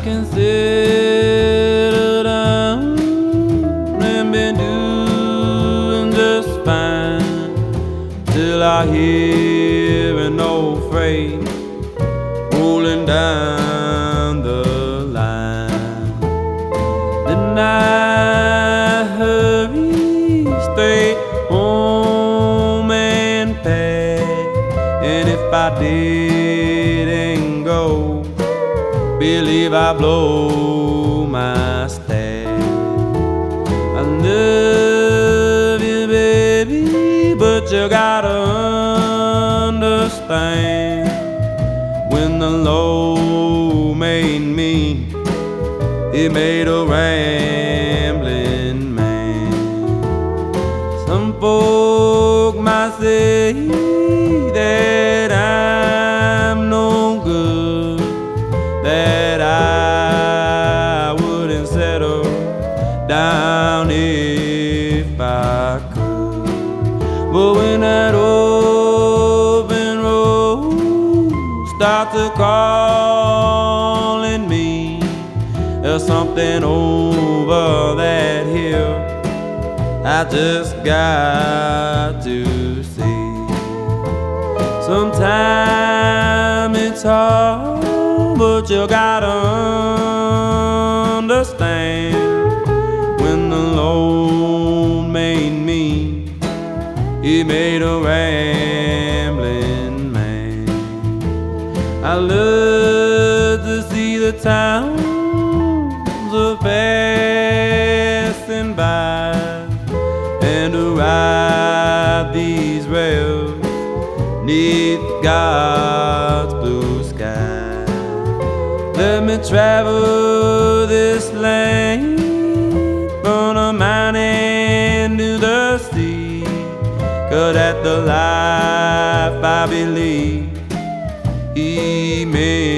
can settle down and be doing just fine till I hear an old freight rolling down the line. Then I hurry straight home and pack, and if I didn't go, believe I blow my stack. I love you, baby, but you gotta understand, when the Lord made me, He made a rambling man. Some folk might say that I'm no good, that I wouldn't settle down if I could. But when that open road starts to calling me, there's something over that hill I just got to see. Sometimes it's hard, but you gotta understand, when the Lord made me, He made a rambling man. I love to see the towns a passing by, and to ride these rails neath God's blue sky. Let me travel this land from the mountain to the sea, 'cause that's the life I believe He made.